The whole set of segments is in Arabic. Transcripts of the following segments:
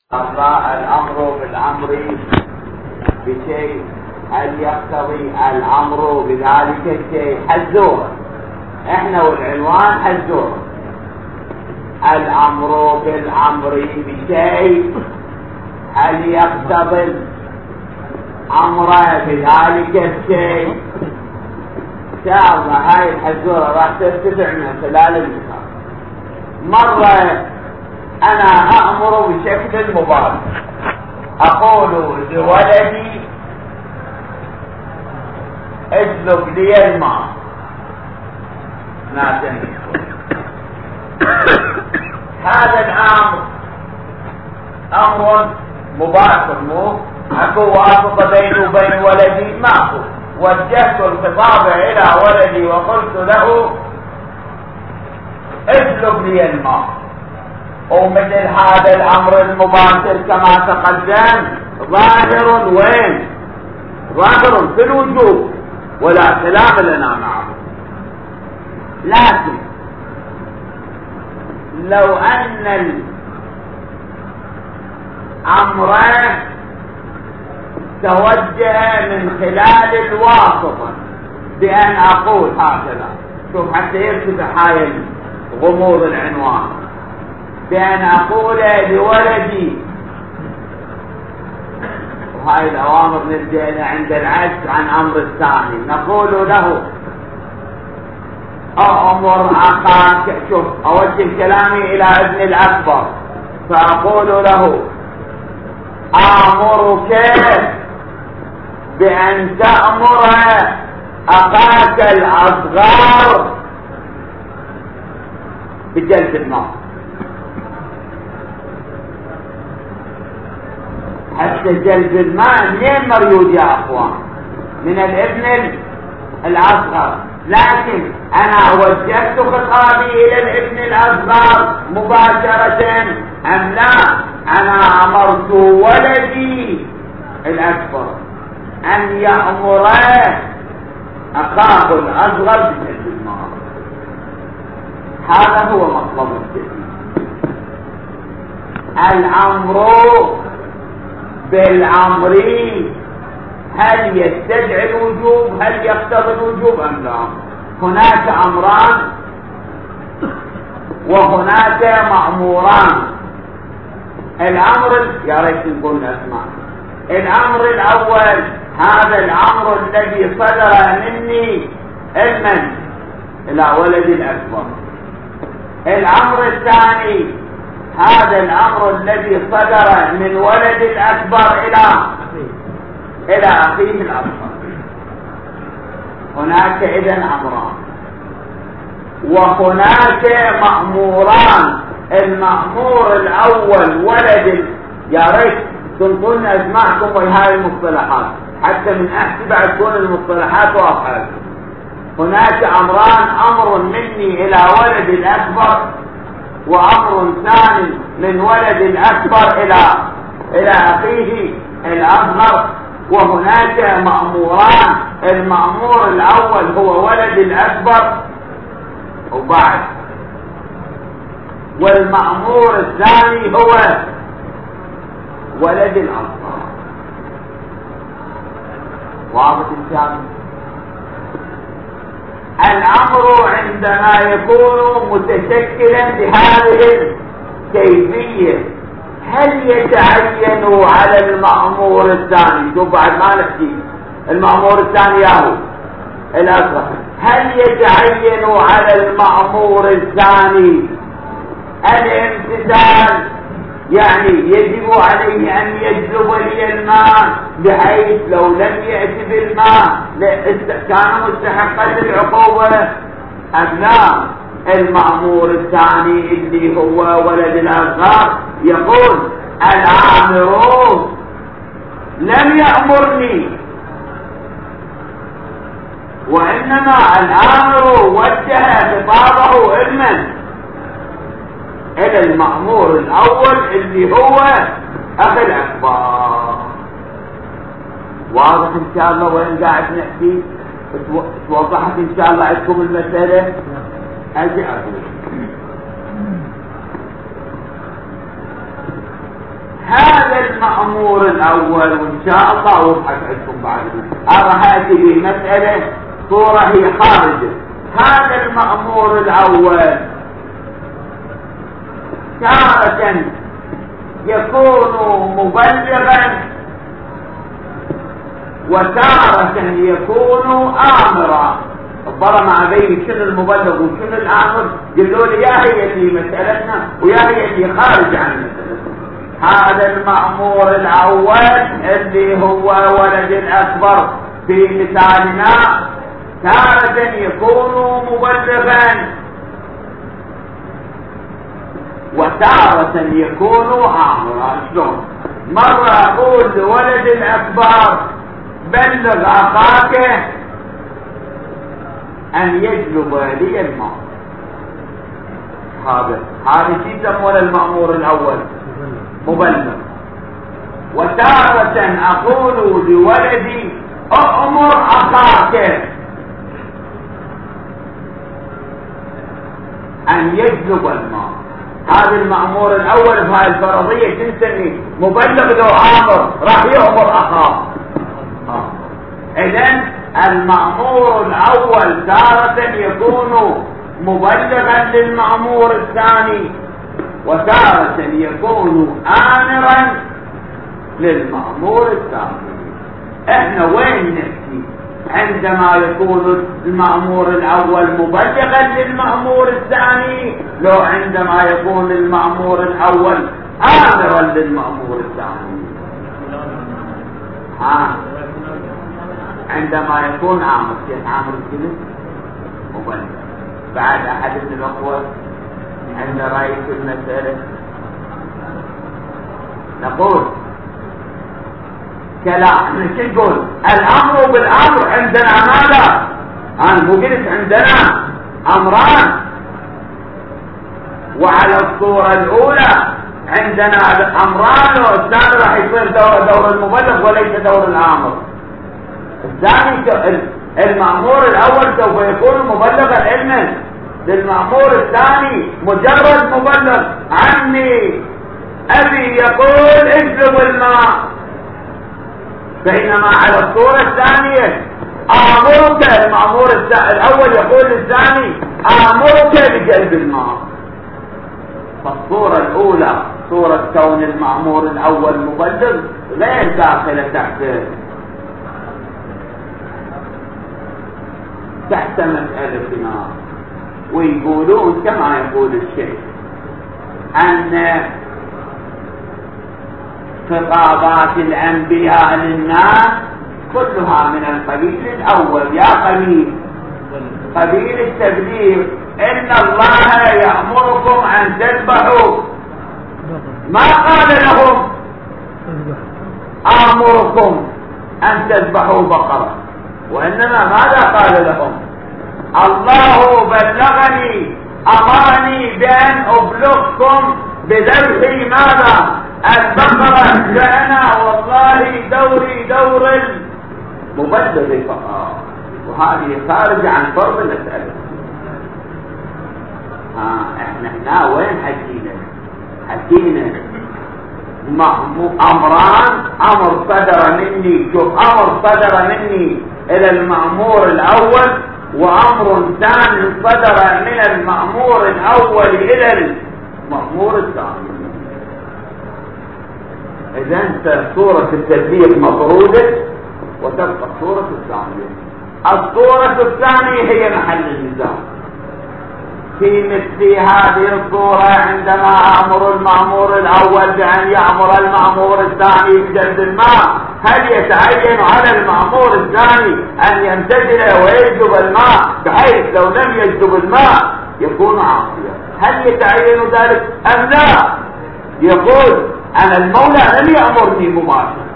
الأمر بالأمر بشيء هل يقتضي الأمر بذلك الشيء حزورا. احنا والعنوان حزورا. الأمر بالأمر بشيء هل يقتضي الأمر بذلك الشيء. إن شاء الله هاي الحزورة راح ترتفع من خلال المثال. مرة أنا أأمر بشكل مباشر، أقول لولدي اسلك لي الماء. هذا الأمر أمر مباشر، مو أكو واسطة بيني وبين ولدي، ماكو. وجهت الخطاب إلى ولدي وقلت له اسلك لي الماء. ومثل هذا الأمر المباشر كما تقدم ظاهر وين؟ ظاهر في الوجوب ولا خلاف لنا معه. لكن لو أن الأمر توجه من خلال الواسطة بأن أقول هكذا، شوف حتى يرتفع هاي غموض العنوان، بأن أقول لولدي، وهاي الأوامر نرجع عند العجز عن أمر الثاني، نقول له أمر أخاك، شوف أوجه كلامي إلى ابن الأكبر فأقول له آمرك بأن تأمر أخاك الأصغر بجلد النار. حتى جلب الماء منين مريود يا اخوان؟ من الابن الاصغر. لكن انا وجهت خطابي الى الابن الاصغر مباشرة ام لا؟ انا امرت ولدي الاكبر ان يأمر اخاه الاصغر بجلب الماء. هذا هو مطلب الجديد. الامر بالأمر هل يستدعي الوجوب؟ هل يقتضي الوجوب أم لا؟ هناك أمران وهناك مأموران. الأمر يا ريت نقول أسماء. الأمر الأول هذا الأمر الذي صدر مني علما إلى ولدي الأكبر. الأمر الثاني هذا الأمر الذي صدر من ولد الأكبر إلى أخيه الأصغر. هناك إذن أمران وهناك مأموران. المأمور الأول ولد يا ريت تنطون أسمعكم وهاي المصطلحات حتى من أحسب تكون المصطلحات واضحة. هناك أمران، أمر مني إلى ولد الأكبر وأمر ثاني من ولد الأكبر إلى أخيه الأصغر. وهناك مأموران، المأمور الأول هو ولد الأكبر وبعد، والمأمور الثاني هو ولد الأصغر. واضح الكلام؟ الأمر عندما يكون متشكلا بهذه الكيفية هل يتعين على المأمور الثاني؟ شوف بعد ما نحكي المأمور الثاني ياهو الأصغر، هل يتعين على المأمور الثاني الامتثال؟ يعني يجب عليه أن يجلب لي الماء بحيث لو لم يأتي بالماء كان مستحقا للعقوبة أم لا؟ المأمور الثاني اللي هو ولد الأصغر يقول الآمر لم يأمرني، وإنما الآمر وجه خطابه علما إلى المأمور الأول اللي هو أخي الأكبر. واضح إن شاء الله وين قاعد نحكي؟ توضحت إن شاء الله عندكم المسألة؟ أجي أقول المأمور الأول، وإن شاء الله وضحت عندكم بعد راح أتي بمسألة صورة هي خارجة. هذا المأمور الأول تارة يكون مبلغا وتارة يكون آمرا. الضرر مع بين شنو المبلغ وشنو الآمر قالوا لي يا هي اللي مسألتنا ويا هي اللي خارج عن مسألتنا. هذا المأمور الأول اللي هو ولد الأكبر في مثالنا تارة يكون مبلغا وتارة يكون آمرا. شلون؟ مرة أقول لولد الأكبر بلغ أخاك أن يجلب لي الماء. هذا شيء يسمونه المأمور الأول مبلغ. وتارة أقول لولدي أأمر أخاك أن يجلب الماء. هذا المأمور الأول بهاي الفرضية تنسمي مبلغ لو آمر راح يأمر أخاه. إذن المأمور الأول تارة يكون مبلغا للمأمور الثاني وتارة يكون آمرا للمأمور الثاني. احنا وين نحكي عندما يكون المأمور الأول مبلغا للمأمور الثاني لو عندما يكون المأمور الأول آمرا للمأمور الثاني؟ عندما يكون عامر كيف عامر الجنس مبلغ. بعد أحد من الأخوة عند رأي في المسألة نقول كلام نقول الأمر بالأمر عندنا ماذا؟ أنا قلت عندنا أمران، وعلى الصورة الأولى عندنا أمران والثاني راح يصير دور المبلغ وليس دور الآمر. الثاني المأمور الأول سوف يكون مبلغا علما للمأمور الثاني مجرد مبلغ. عمي أبي يقول اجلب الماء، بينما على الصورة الثانية آمرك المأمور الأول يقول للثاني آمرك بجلب الماء. فالصورة الأولى صورة كون المأمور الأول مبلغ غير داخلة تحت مسألتنا. ويقولون كما يقول الشيخ أن خطابات الأنبياء للناس كلها من القبيل الأول. يا قبيل التبليغ إن الله يأمركم أن تذبحوا، ما قال لهم آمركم أن تذبحوا بقرة، وإنما ماذا قال لهم؟ الله بلغني أمرني بأن أبلغكم بذبح ماذا؟ البقرة. فأنا والله دوري دور المبلغ فقط. وهذه خارجة عن فرض المسألة. احنا هنا وين حكينا أمران. أمر صدر مني، شوف، أمر صدر مني إلى المأمور الأول، وأمر ثاني صدر من المأمور الأول إلى المأمور الثاني. إذن صورة التدبير مطرودة وتبقى الصورة الثانية. الصورة الثانية هي محل النزاع. في مثل هذه الصورة عندما أمر المأمور الأول بأن يأمر المأمور الثاني بجلب الماء، هل يتعين على المأمور الثاني أن يمتثل ويجلب الماء بحيث لو لم يجلب الماء يكون عاصيا؟ هل يتعين ذلك أم لا؟ يقول أنا المولى لم يأمرني مباشرة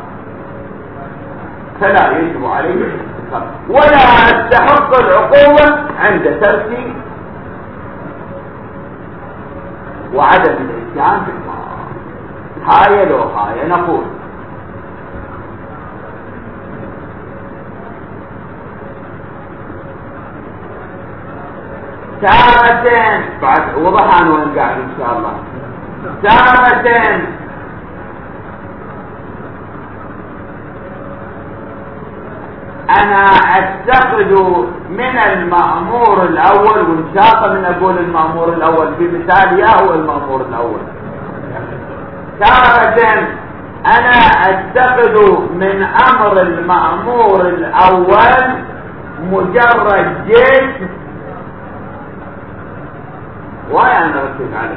فلا يجب عليه ولا أستحق العقوبة عند تركي وعدم الاتيان بالماء. هاي لو هاي نقول تارة بعد وضحان وين قاعد ان شاء الله. تارة انا اتخذ من المأمور الاول، وان شاء من اقول المأمور الاول في مثال يا هو المأمور الاول. تارة انا اتخذ من امر المأمور الاول مجرد جسم، وانا ركز عليه،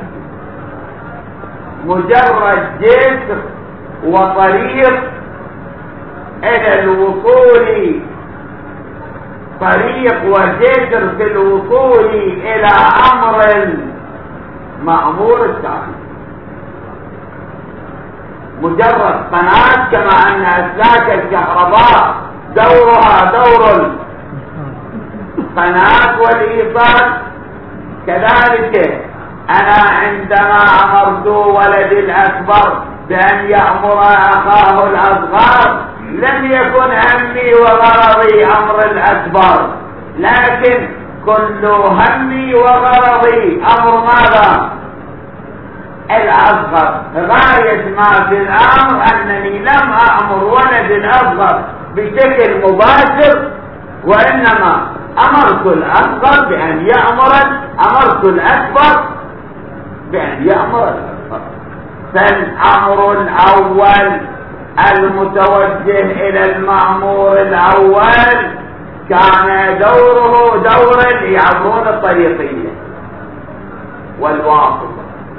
مجرد جسر وطريق الى الوصول، طريق وجسر في الوصول الى امر المأمور الثاني. مجرد قناة، كما ان اسلاك الكهرباء دورها دور القناة والايصال، كذلك انا عندما امرت ولدي الاكبر بان يأمر اخاه الاصغر لم يكن همي وغرضي امر الاكبر، لكن كل همي وغرضي امر ماذا؟ الاصغر. غاية ما في الامر انني لم امر ولدي الاصغر بشكل مباشر، وانما امرت الاصغر بان يأمر، امرت الاكبر بان يأمر الاكبر. فالامر الاول المتوجه الى المأمور الاول كان دوره دور يعبرون الطريقية والواسطة.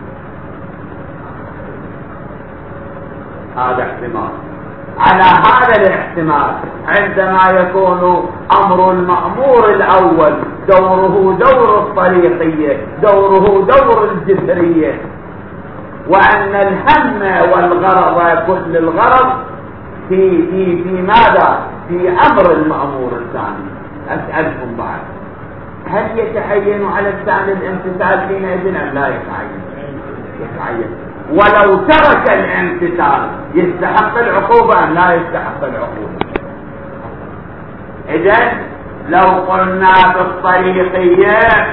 هذا احتمال. على هذا الاحتمال عندما يكون امر المأمور الاول دوره دور الطريقية، دوره دور الجسرية، وان الهم والغرض كل الغرض في ماذا؟ في امر المأمور الثاني. اسألكم بعد، هل يتعين على الثاني الامتثال حينئذ ام لا يتعين؟ يتعين. ولو ترك الامتثال يستحق العقوبة ام لا يستحق العقوبة؟ اذن لو قلنا بالطريقية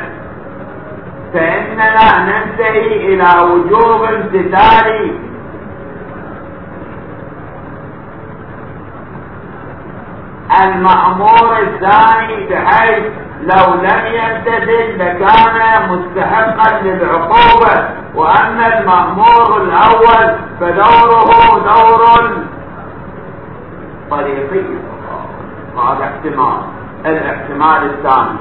فإننا ننتهي إلى وجوب امتثال المأمور الثاني، بحيث لو لم يمتثل لكان مستحقا للعقوبة، وأما المأمور الأول فدوره دور الطريقي. هذا احتمال. الاحتمال الثاني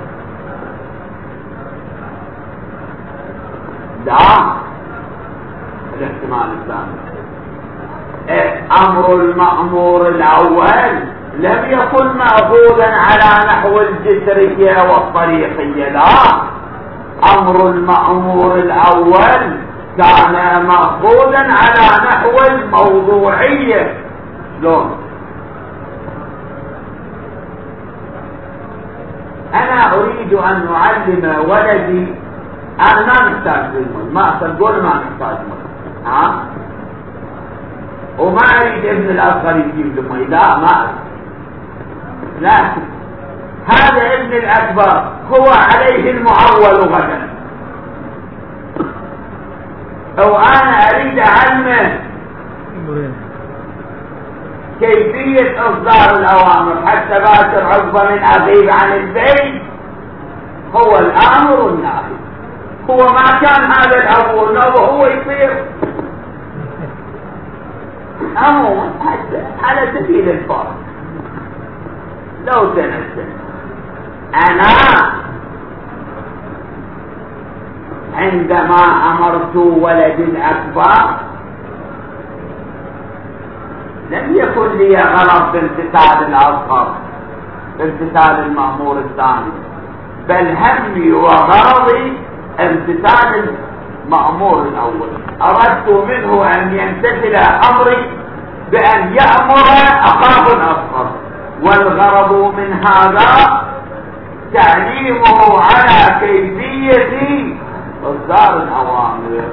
لا، الاحتمال الثاني امر المأمور الاول لم يكن مأخوذا على نحو الجسرية والطريقية، لا، امر المأمور الاول كان مأخوذا على نحو الموضوعية. شلون؟ انا اريد ان اعلم ولدي، انا ما محتاج للمي، ما تقول ما محتاج مي، ها؟ وما اريد ابن الاصغر يجيب المي، لا ما اريد، لكن هذا ابن الاكبر هو عليه المعول غدا، او انا اريد اعلمه كيفية اصدار الاوامر حتى باكر عقبة من اغيب عن البيت، هو الامر والناهي. هو ما كان هذا الاب والنبي هو يصير عموما على سبيل الفرض. لو تنسى انا عندما امرت ولدي الاكبر لم يكن لي غرض بامتثال الاصغر، بامتثال المأمور الثاني، بل همي وغرضي امتثال المأمور الاول. اردت منه ان يمتثل امري بان يأمر اخاه الاصغر، والغرض من هذا تعليمه على كيفية اصدار الاوامر.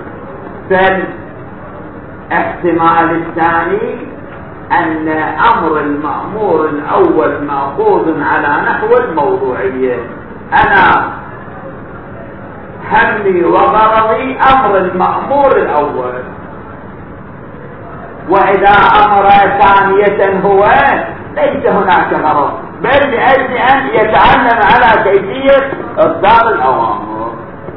فالاحتمال الثاني ان امر المأمور الاول ماخوذ على نحو الموضوعية، انا همي وغرضي امر المأمور الاول، واذا امر ثانية هو ليس هناك غرض، بل لأجل أن يتعلم على كيفية إصدار الأوامر.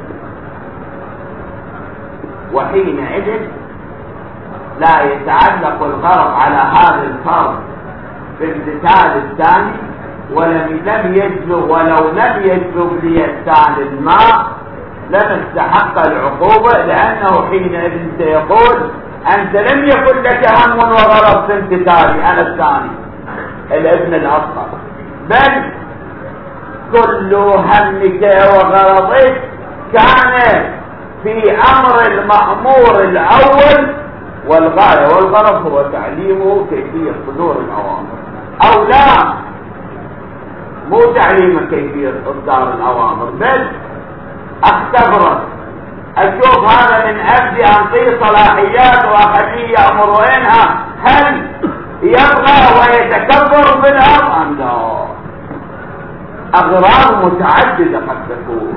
وحينئذ لا يتعلق الغرض على هذا الفرض بالمثال الثاني، لم يجلب ولو لم يجلب لي الثاني الماء لم استحق العقوبة، لأنه حينئذ سيقول أنت لم يكن لك هم وغرض في امتثالي أنا الثاني الابن الأصغر، بل كل همك وغرضك كان في أمر المأمور الأول والغاية، والغرض هو تعليمه كيفية صدور الأوامر، أو لا مو تعليم كيفية إصدار الأوامر، بل اختبرت أشوف هذا من أجل أعطيه صلاحيات وأخليه يأمر وينهى، هل يبغى ويتكبر بالأمر أم لا؟ أغراض متعددة قد تكون،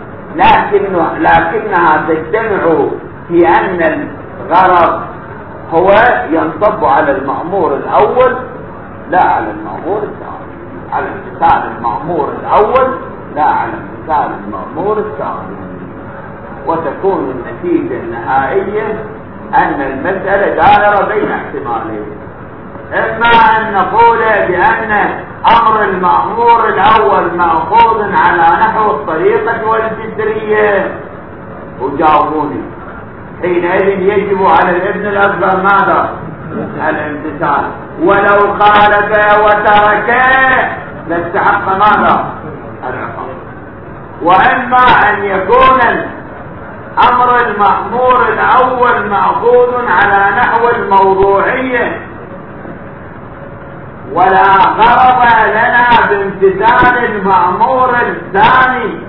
لكنها تجتمع في أن الغرض هو ينصب على المأمور الأول لا على المأمور الثاني، على امتثال المأمور الأول لا على امتثال المأمور الثاني، وتكون النتيجة النهائية أن المسألة دائرة بين احتمالين، إما أن نقول بأن أمر المأمور الأول مأخوذ على نحو الطريقة والجدرية، وجاوبوني حينئذ يجب على الابن الأصغر ماذا؟ الامتثال، ولو خالف وترك لاستحق ماذا؟ العقاب. وإما أن يكون أمر المأمور الأول مأخوذ على نحو الموضوعية ولا غرض لنا بامتثال المأمور الثاني،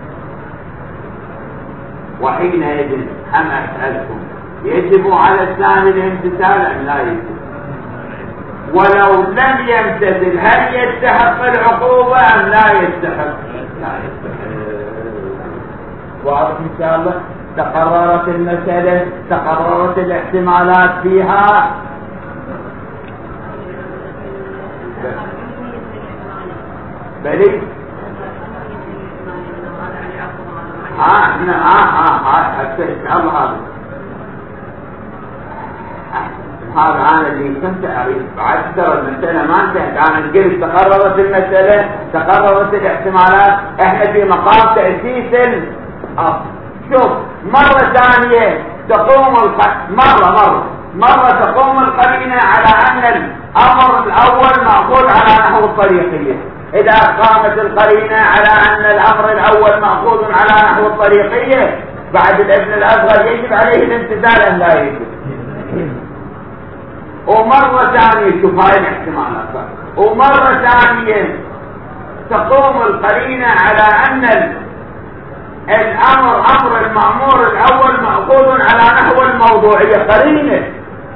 وحينئذ أم أسألكم يجب على الثاني الامتثال أم لا يجب؟ ولو لم يمتثل هل يستحق العقوبة أم لا يستحق؟ لا يستحق. واضح إن شاء الله؟ تقررت المسألة، تقررت الاحتمالات فيها. بلي هذا أنا اللي كنت أريد بعد ترى المسألة ما انتهت، أنا قلت تقررت المسألة، تقررت الاحتمالات، احنا في مقام تأسيس الأصل. شوف مرة ثانية تقوم مرة تقوم القرينة على أن الأمر الأول مأخوذ على نحو الطريقية. إذا قامت القرينة على أن الأمر الأول مأخوذ على نحو الطريقية بعد الابن الأصغر يجب عليه الامتثال أم لا يجب؟ ومرة ثانية شوف هاي الاحتمالات، ومرة ثانية تقوم القرينة على أن الأمر أمر المأمور الأول مأخوذ على نحو الموضوعية. قرينة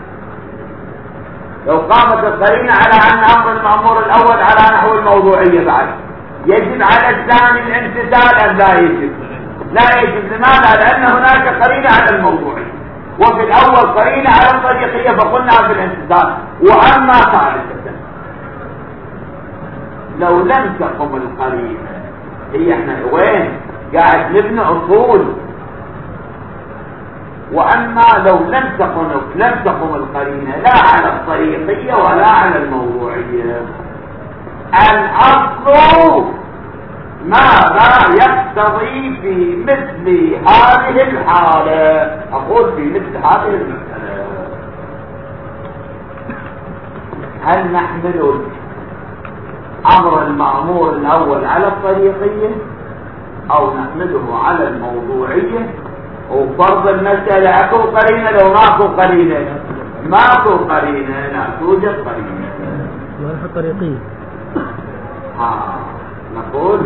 لو قامت القرينة على أن أمر المأمور الأول على نحو الموضوعية بعد يجب على الثاني الامتثال أم لا يجب؟ لا يجب. لماذا؟ لأن هناك قرينة على الموضوعية، وفي الأول قرينة على الطريقية فقلنا بالامتثال. وأما ثالثة لو لم تقم القرينة، هي احنا وين قاعد نبني أصول، وأما لو لم تقم القرينة لا على الطريقية ولا على الموضوعية، الأصل ماذا يقتضي في مثل هذه الحالة؟ أقول في مثل هذه المسألة هل نحمل أمر المأمور الأول على الطريقية أو نحمله على الموضوعية؟ وفرض المسألة أكو قرينة، لو ماكو قرينة ماكو قرينة لا توجد قرينة ولا طريقية. نقول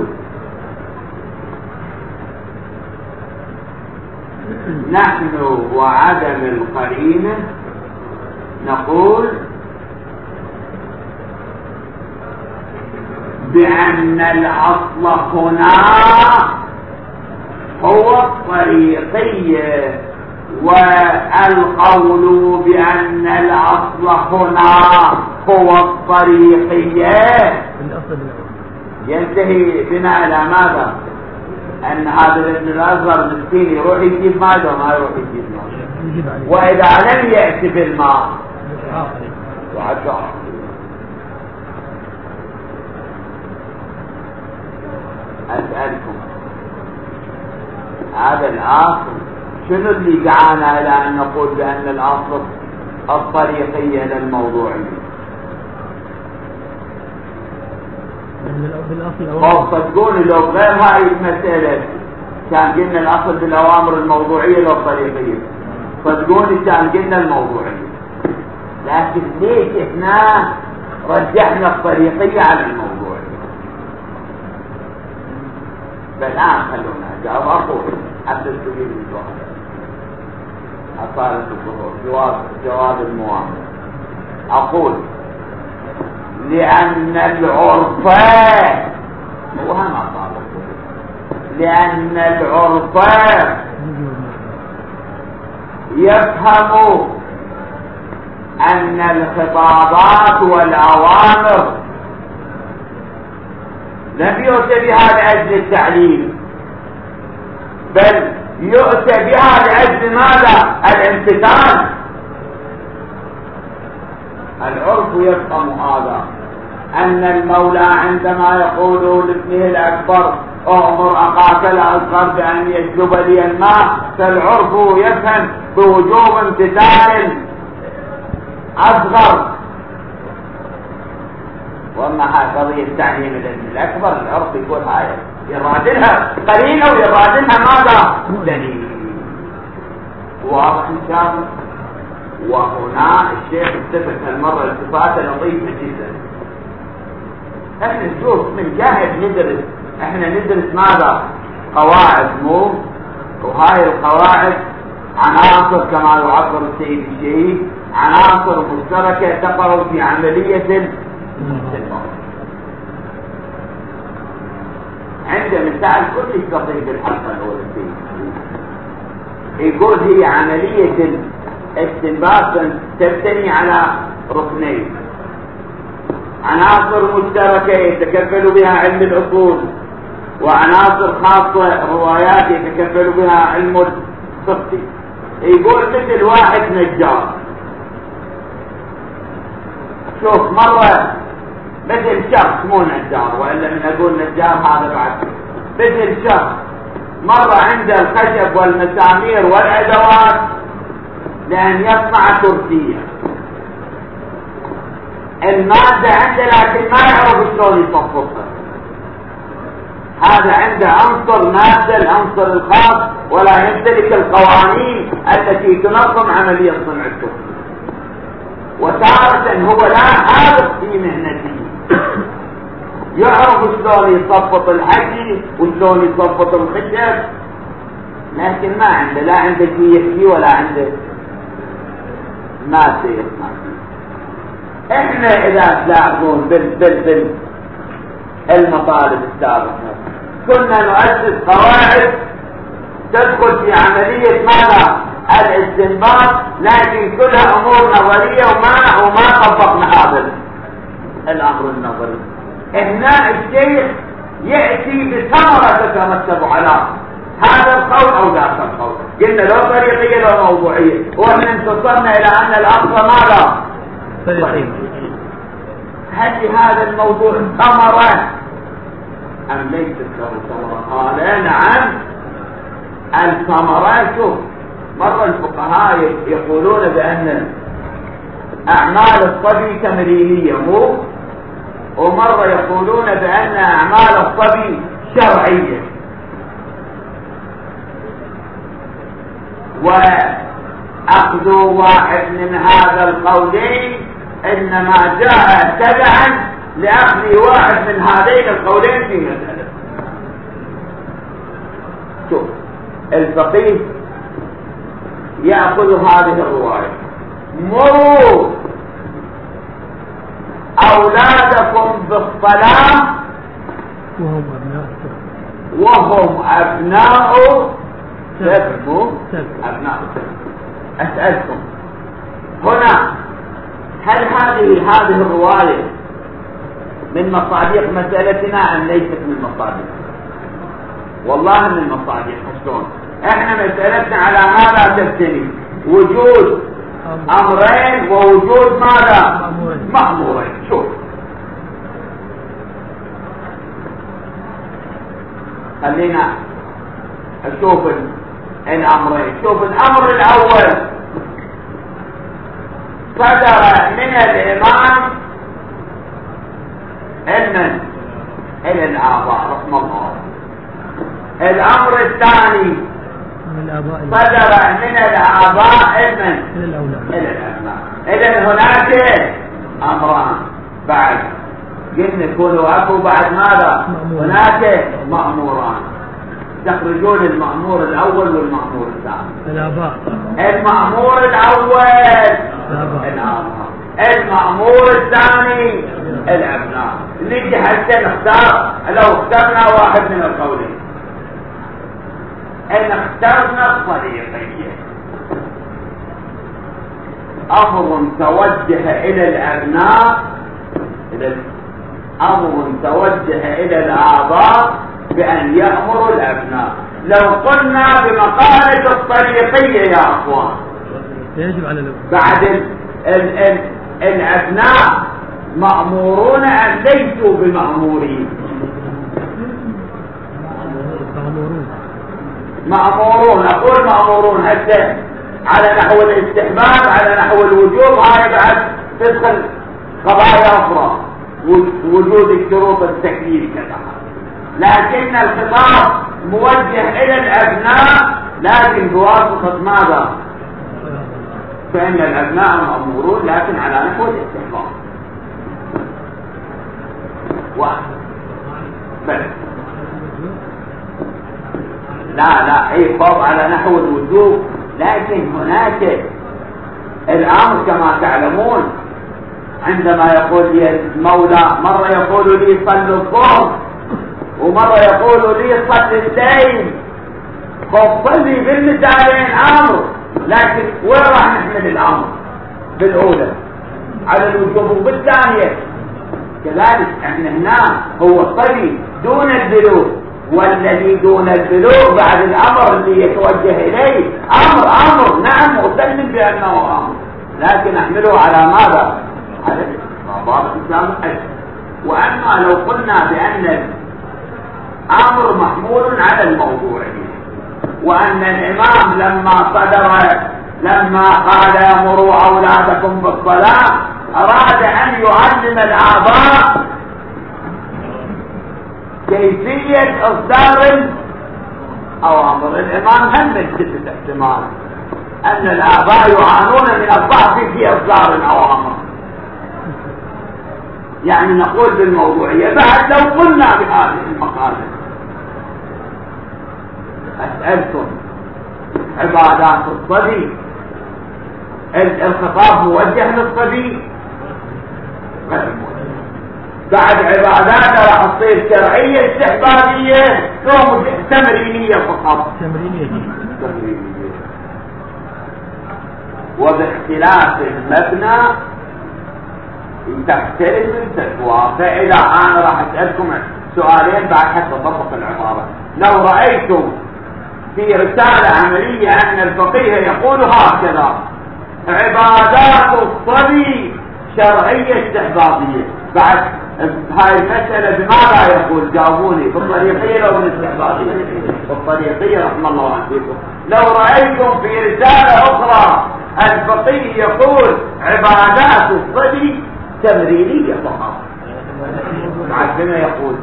نحن وعدم القرينة نقول بأن الأصل هنا هو الطريقية، والقول بأن الأصل هنا هو الطريقية ينتهي بنا إلى ماذا؟ أن هذا الابن الأصغر مسكين يروح يجيب ماذا وما يروح يجيب ماذا، وإذا لم يأتي بالماء وعشاء. أسألكم هذا الأصل شنو اللي دعانا إلى أن نقول بأن الأصل الطريقية للموضوعية؟ صدقوني لو غير هاي المسألة كان قلنا الأصل بالأوامر الموضوعية لو الطريقية، صدقوني كان قلنا الموضوعية، لكن ليش احنا رجحنا الطريقية على الموضوعية؟ بالآن خلونا جواب أقول حتى تجيب الجواب أصالة الظهور جواب الموامر. أقول لأن العرف وهم أصالة لأن العرف يفهم أن الخطابات والأوامر لم يؤتى بها لأجل التعليم، بل يؤتى بها لأجل ماذا؟ الامتثال. العرف يفهم هذا، أن المولى عندما يقول لابنه الأكبر أمر أخاك الأصغر بأن يجلب لي الماء، فالعرف يفهم بوجوب امتثال أصغر. وأما هاي قضية تعليم الابن الأكبر العرف يقول هاي يرادلها قرينة ويرادلها ماذا؟ دليل. واضح إن شاء الله. وهنا الشيخ اتفق المرة التفاتة لطيفة جدا. احنا نشوف من جاهد ندرس، احنا ندرس ماذا؟ قواعد مو، وهاي القواعد عناصر كما يعبر السيد الشهيد عناصر مشتركة تقع في عملية عند مثال كل التطبيق الحلقة الأولى يقول هي عملية استنباط تبتني على ركنين: عناصر مشتركة يتكفل بها علم الأصول، وعناصر خاصة روايات يتكفل بها علم الفقه. يقول مثل واحد نجار، شوف مرة مثل شخص مو نجار، وإلا من أقول نجار هذا بعد، مثل شخص مرة عنده الخشب والمسامير والأدوات لأن يصنع كرسيا. المادة عنده لكن ما يعرف شلون يصفقها. هذا عنده عنصر مادة، العنصر الخاص، ولا يمتلك القوانين التي تنظم عملية صنع الكرسي. وتارة هو لا عارف في مهنته، يعرف شلون يصفط الحكي وشلون يصفط الخشب، لكن ما عنده، لا عنده شيء يحكي ولا عنده مادة يصنع. احنا اذا تلاحظون المطالب السابقة كنا نؤسس قواعد تدخل في عملية ماذا؟ الاستنباط، لكن كلها امور نظرية وما طبقنا هذا الامر النظري. هنا الشيخ يأتي بثمرة تترتب على هذا القول او ذاك القول. قلنا لو طريقية لو موضوعية، واحنا انتصرنا الى ان الاصل ماذا؟ طريقية. هل هذا الموضوع ثمرة ام ليست له ثمرة؟ قال نعم الثمرة. شوف مرة الفقهاء يقولون بأن أعمال الصبي تمرينية مو، ومرة يقولون بأن أعمال الصبي شرعية. وأخذ واحد من هذا القولين إنما جاء تبعا لأخذ واحد من هذين القولين في مسألة. شوف الفقيه يأخذ هذه الرواية: مروا أولادكم بالصلاة وهم أبناء سبع. أسألكم هنا، هل هذه الرواية من مصادق مسألتنا أم ليست من مصادق؟ والله من مصادق. شلون؟ احنا مسألتنا على ماذا تبتني؟ وجود أمرين ووجود ماذا؟ مأمورين. شوف خلينا نشوف الأمرين. شوف الأمر الأول صدر من الإمام إلى الآباء رحمه الله. الأمر الثاني صدر من الآباء إلى الأبناء. إذن هناك أمران بعد قلنا يكونوا أكو بعد ماذا؟ هناك مأموران تخرجون المأمور الأول والمأمور الثاني. الآباء. المأمور الأول الآباء، المأمور الثاني الأبناء. نجي حتى نختار، لو اخترنا واحد من القولين، إن اخترنا الطريقية أمر توجه إلى الأبناء، أمر توجه إلى الآباء بأن يأمروا الأبناء. لو قلنا بمقالة الطريقية يا أخوان يجب على بعد الأبناء مأمورون أم ليسوا بمأمورين؟ مأمورون. أقول مأمورون حتى على نحو الاستحباب، على نحو الوجوب، هاي بعد تدخل قضايا أخرى، وجود الشروط التكليف كذا. لكن الخطاب موجه إلى الأبناء، لكن بواسطة ماذا؟ فإن الأبناء مأمورون لكن على نحو الاستحباب. بس لا اي فوض على نحو الوجوب، لكن هناك الامر كما تعلمون عندما يقول لي المولى مرة يقول لي صلوا الظهر ومرة يقول لي صل الليل، فصلي بالمثالين امر، لكن وين راح نحمل الامر؟ بالاولى على الوجوب وبالثانية كذلك. احنا هنا هو الصبي دون البلوغ، والذي دون البلوغ بعد الامر اللي يتوجه اليه امر نعم اسلم بانه امر، لكن احمله على ماذا؟ على باب الاسلام الحج. واما لو قلنا بان الامر محمول على الموضوعيه، وان الامام لما قال امروا اولادكم بالصلاه اراد ان يعلم الاباء كيفية إصدار الأوامر. الإمام هم يجدد احتمال أن الآباء يعانون من الضعف في إصدار الأوامر، يعني نقول بالموضوعية بعد لو قلنا بهذه المقالة. أسألكم عبادات الصبي الخطاب موجه للصبي؟ غير موجه. بعد عباداته راح تصير شرعية استحبابية لو تمرينية فقط؟ تمرينية. وباختلاف المبنى تختلف الفتوى. فإذا أنا راح أسألكم سؤالين بعد حتى تطبق العبارة. لو رأيتم في رسالة عملية أن الفقيه يقول هكذا: عبادات الصبي شرعية استحبابية، بعد هاي المسألة بماذا يقول؟ جاوبوني، بالطريقية لو بالاستحبابية؟ بالطريقية رحمه الله عنكم. لو رأيتم في رسالة أخرى الفقيه يقول عبادات الصبي تمرينية فقط، بعد بما يقول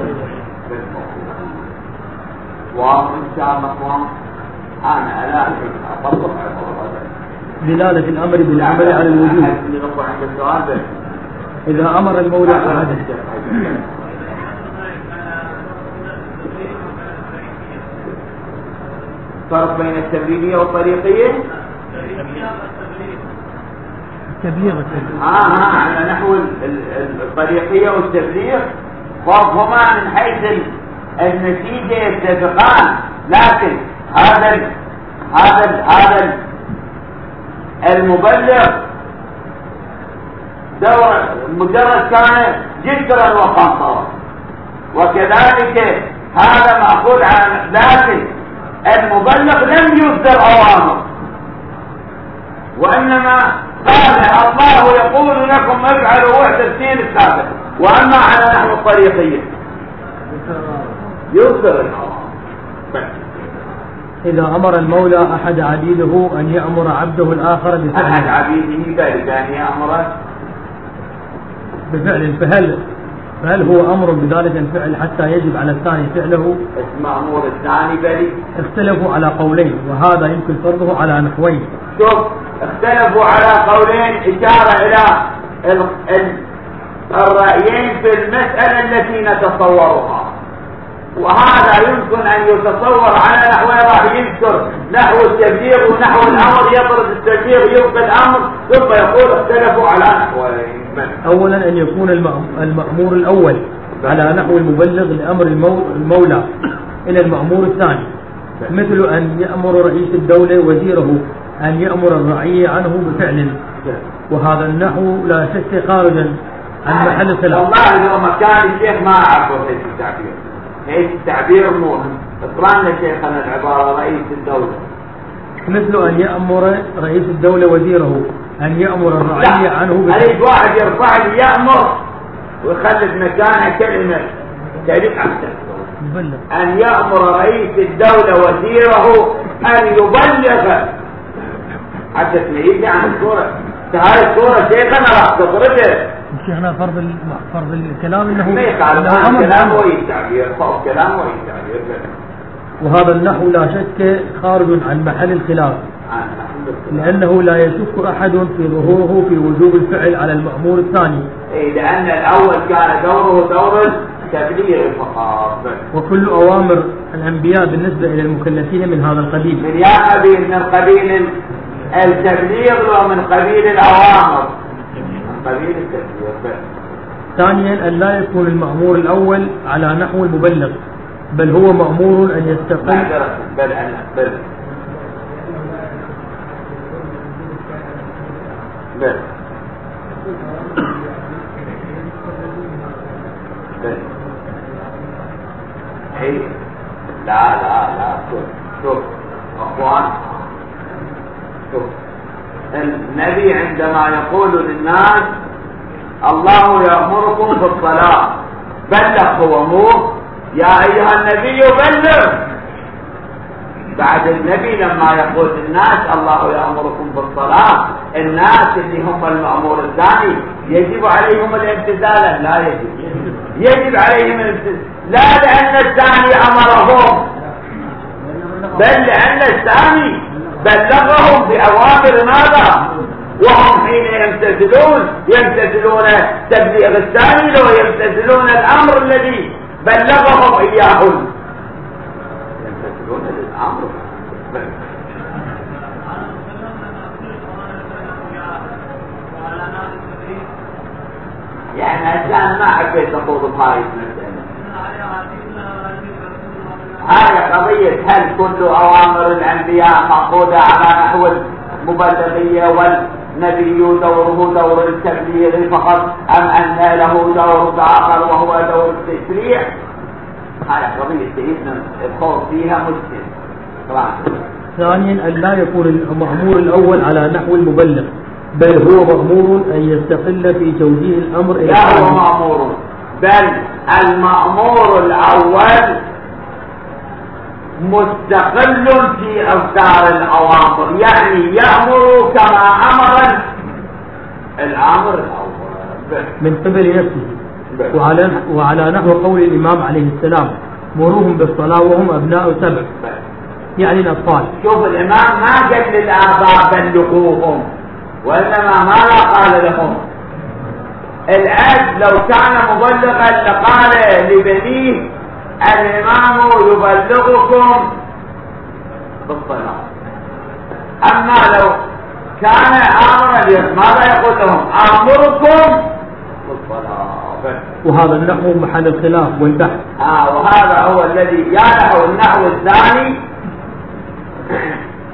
واضح إن شاء الله. أنا لا أطبق دلالة الأمر بالعمل على الوجوب. إذا أمر المولى أحد فرق بين التبليغية والطريقية؟ التبليغ على نحو الطريقية والتبليغ فرقهما من حيث النتيجة يتفقان، لكن هذا المبلغ دور مجرد كان جدرا وقنطرا، وكذلك هذا مأخوذ عن، لكن المبلغ لم يصدر أوامر، وإنما قال الله يقول لكم افعلوا وحدة الدين الثابت. وأما على نحو الطريقية يصدر الأوامر. إذا أمر المولى أحد عبيده أن يأمر عبده الآخر بفعل، أحد عبيده ذلك أن يأمر بفعل، فهل هو أمر بذلك الفعل حتى يجب على الثاني فعله؟ اسم أمور الثاني بلي. اختلفوا على قولين، وهذا يمكن فرضه على نحوين. شوف، اختلفوا على قولين إشارة إلى الرأيين في المسألة التي نتصورها، وهذا يمكن أن يتصور على نحو راح يذكر نحو التبليغ ونحو الأمر، يطرد التبليغ يبقى الأمر، ثم يقول اختلفوا على نحوين. أولا أن يكون المأمور الأول على نحو المبلغ لأمر المولى إلى المأمور الثاني، مثل أن يأمر رئيس الدولة وزيره أن يأمر الرعية عنه بفعل، وهذا النحو لا شك خارجا عن محل الخلاف. والله لو مكان الشيخ ما أعرفه هيك التعبير، هيك التعبير مهم. اقرأنا شيخنا العبارة رئيس الدولة، مثل أن يأمر رئيس الدولة وزيره أن يأمر الرعية عنه بفعل. أريد واحد يرفع لي يأمر ويخلد مكانها كلمة تعريف أحسن. أن يأمر رئيس الدولة وزيره أن يبلغ، حتى تميز عن الصورة. هاي الصورة شيخنا راح تضربه. شيخنا فرض الكلام انه كلام ويتعبير، فوق كلام ويتعبير. وهذا النحو لا شك خارج عن محل الخلاف، لأنه لا يشك أحد في ظهوره في وجوب الفعل على المأمور الثاني. لأن الأول كان دوره دور التبليغ فقط. وكل أوامر الأنبياء بالنسبة إلى المكلفين من هذا القبيل. من يا قبيل، من قبيل التبليغ ومن قبيل الأوامر، من قبيل التبليغ. ثانيا أن لا يكون المأمور الأول على نحو المبلغ، بل هو مأمور أن يستقل. بل لا شوف أخوان، شوف النبي عندما يقول للناس الله يأمركم في الصلاة، بلغ هو مو يا أيها النبي بلغ. بعد النبي لما يقول للناس الله يأمركم بالصلاة، الناس اللي هم المأمور الثاني يجب عليهم الامتثال؟ لا يجب عليهم الامتثال، لا لأن الثاني أمرهم، بل لأن الثاني بلغهم بأوامر ماذا؟ وهم حين يمتثلون تبليغ الثاني لو يمتثلون الأمر الذي بلغهم إياه، يمتثلون للأمر. يعني الآن ما حبيت أقول بهاي المسألة. هذه قضية هل كل أوامر الأنبياء مأخوذة على نحو المبلغية والنبي دوره دور التبليغ فقط، أم أن له دور آخر وهو دور التشريع؟ هذه قضية سيدنا الخوض فيها مشكلة. ثانيا أن لا يكون المأمور الأول على نحو المبلغ، بل هو مأمور أن يستقل في توجيه الأمر إلى لا هو مأمور، بل المأمور الأول مستقل في إصدار الأوامر، يعني يأمر كما أمر الأمر الأول من قبل نفسه. وعلى نحو قول الإمام عليه السلام مروهم بالصلاة وهم أبناء 7، يعني الأطفال. شوف الإمام ما قال للآباء بلغوهم، وإنما ماذا قال لهم؟ الأب لو كان مبلغا لقال لبنيه الإمام يبلغكم بالصلاة. أما لو كان آمرا ماذا يقول لهم؟ آمركم بالصلاة. وهذا النحو محل الخلاف والبحث. وهذا هو الذي ينحو النحو الثاني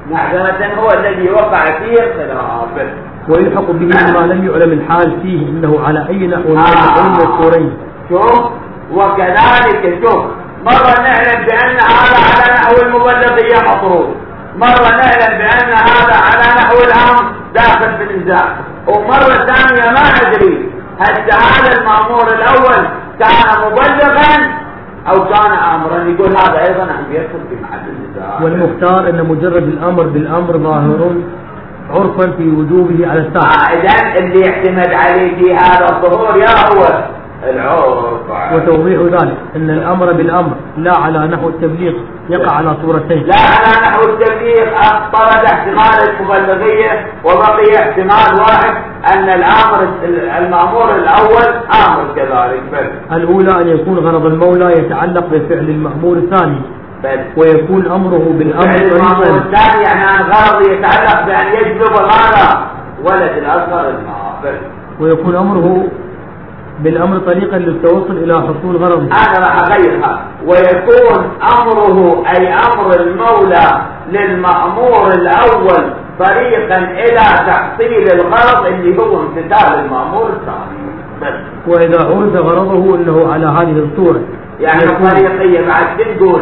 معذرة هو الذي وقع فيه الخلاف. ويلحق به ما لم يعلم الحال فيه إنه على أي نحو من المذكورين. شوف وكذلك شوف مرة نعلم بأن هذا على نحو المبلغية مطروح، مرة نعلم بأن هذا على نحو الأمر داخل في الإنزال، ومرة ثانية ما أدري هل هذا المأمور الأول كان مبلغا أو كان أمرا، يقول هذا أيضا عم يدخل في محل النزاع. والمختار أن مجرد الأمر بالأمر ظاهر عرفا في وجوبه على الساعة. إذن اللي يعتمد عليه في هذا الظهور يا هو العرف. وتوضيح ذلك أن الأمر بالأمر لا على نحو التبليغ يقع على صورتين. لا على نحو التبليغ طرد احتمال المبلغية وبقي احتمال واحد أن المأمور الأول آمر كذلك. الأولى أن يكون غرض المولى يتعلق بفعل المأمور الثاني ويكون أمره بالأمر المأمور الثاني يعني غرض يتعلق بأن يجلب هذا ولد الأصغر المعافر، ويكون أمره بالأمر طريقا للتوصل إلى حصول غرضه. أنا راح أغيرها، ويكون أمره أي أمر المولى للمأمور الأول طريقا إلى تحصيل الغرض اللي هو امتثال المأمور الثاني. وإذا عرف غرضه أنه على هذه الصورة يعني الطريقية بعد تقول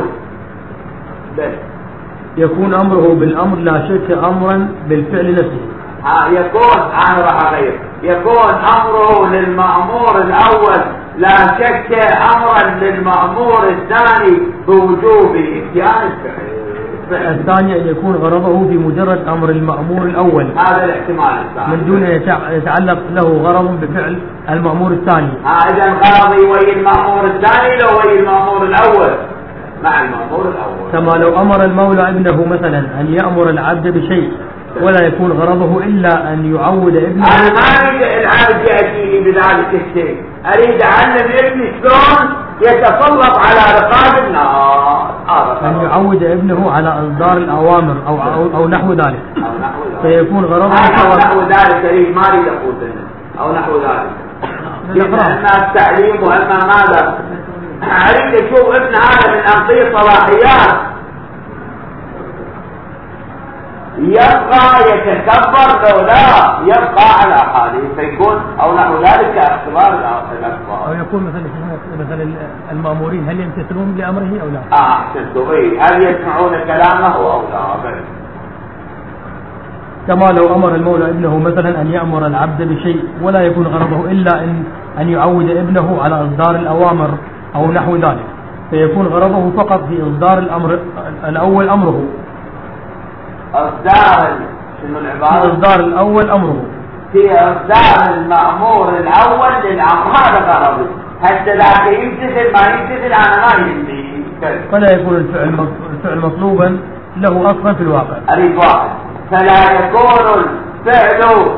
يكون أمره بالأمر لا شك أمرا بالفعل نفسه. يكون أنا راح أغير، يكون أمره للمأمور الأول لا شك أمرا للمأمور الثاني بوجوب إتيان الفعل. الثاني أن يكون غرضه بمجرد أمر المأمور الأول، هذا الاحتمال الثاني، من دون أن يتعلق له غرض بفعل المأمور الثاني. إذا غرضي وهي المأمور الثاني لو وهي المأمور الأول مع المأمور الأول. كما لو أمر المولى ابنه مثلا أن يأمر العبد بشيء ولا يكون غرضه إلا أن يعود ابنه. أنا ما أريد العبد يأتيني بذلك الشيء، أريد أعلم ابني شلون يتسلط على رقاب النار. أن يعود ابنه على إصدار الأوامر أو نحو ذلك. فيكون غرضه أو نحو ذلك، أريد ما أريد أقول أو نحو ذلك، إما التعليم وإما ماذا. أريد أشوف ابن هذا من أنطيه صلاحيات يبقى يتكبر لو لا يبقى على حاله، فيكون أو نحو ذلك اختبار الأكبر. أو يكون مثلا المأمورين هل يمتثلون لأمره أو لا؟ أحسنتم، هل يسمعون كلامه أو لا. كما لو أمر المولى ابنه مثلا أن يأمر العبد بشيء ولا يكون غرضه إلا أن يعود ابنه على إصدار الأوامر أو نحو ذلك، فيكون غرضه فقط في إصدار الأمر الأول أمره. إصدار شنو العبارة؟ في إصدار الأول أمره، في إصدار المأمور الأول للأمر، هذا غرضه. حتى لا يمتثل ما يمتثل أنا ما يمتثل، فلا يكون الفعل مطلوبا له أصلا في الواقع. أريد واحد، فلا يكون الفعل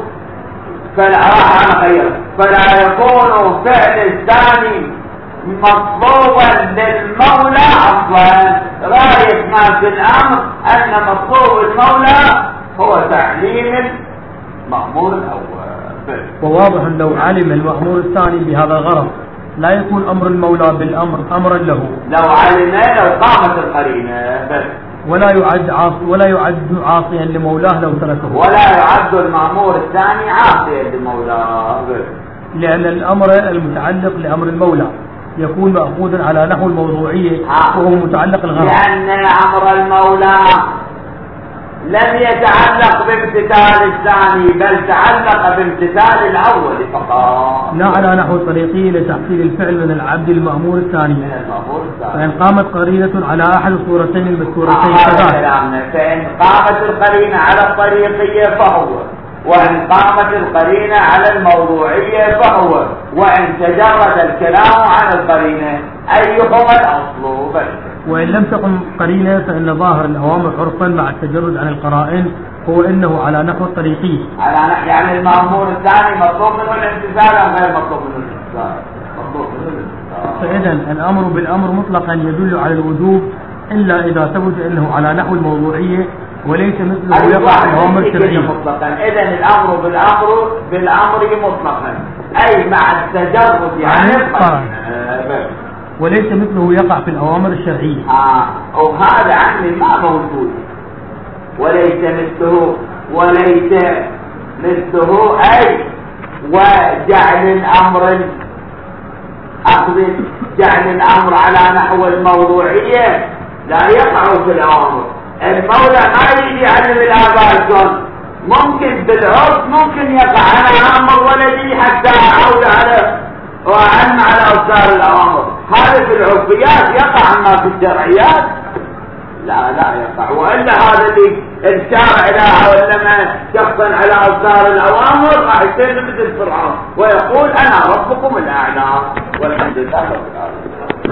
فلا يكون فعل الثاني مطلوبا للمولى اصلا. راية ما في الامر ان مطلوب المولى هو تعليم المأمور الاول. وواضح لو علم المأمور الثاني بهذا الغرض لا يكون امر المولى بالامر امرا له. لو قامت القرينه بس. ولا يعد عاصيا لمولاه لو تركه. ولا يعد المأمور الثاني عاصيا لمولاه بس. لان الامر المتعلق لامر المولى يكون مأخوذا على نحو الموضوعية وهو متعلق الغرض. لأن أمر المولى لم يتعلق بامتثال الثاني بل تعلق بامتثال الأول فقط، لا على نحو الطريقي لتحصيل الفعل من العبد المأمور الثاني. فإن قامت قرينة على أحد الصورتين المذكورتين فإن قامت القرينة على الطريقية فهو، وإن قامت القرينة على الموضوعية فهو، وإن تجرد الكلام عن القرينة أيهما الأصل. وإن لم تقم قرينة فإن ظاهر الأوامر عرفا مع التجرد عن القرائن هو إنه على نحو الطريقي، يعني المأمور الثاني مطلوب منه الامتثال أم غير مطلوب منه الامتثال؟ مطلوب منه الامتثال. فإذا الأمر بالأمر مطلقا يدل على الوجوب إلا إذا ثبت أنه على نحو الموضوعية وليس مثله يقع في الأوامر الشرعية مطلقا. إذا الأمر بالأمر مطلقا أي مع التجرد عن القرائن، وليس مثله يقع في الأوامر الشرعية. وهذا عمي ما موجود. وليس مثله أي وجعل الأمر جعل الأمر على نحو الموضوعية لا يقع في الأوامر. المولى ما يجي يعلم الآباء شلون، ممكن بالعرف ممكن يقع أنا أمر ولدي حتى أعود على وأعلم على أصدار الأوامر، هذا في العرفيات يقع، أما في الشرعيات لا يقع. وإلا هذا اللي الشارع لا علم شخصا على أصدار الأوامر راح يصير مثل فرعون ويقول أنا ربكم الأعلى. والحمد لله رب العالمين.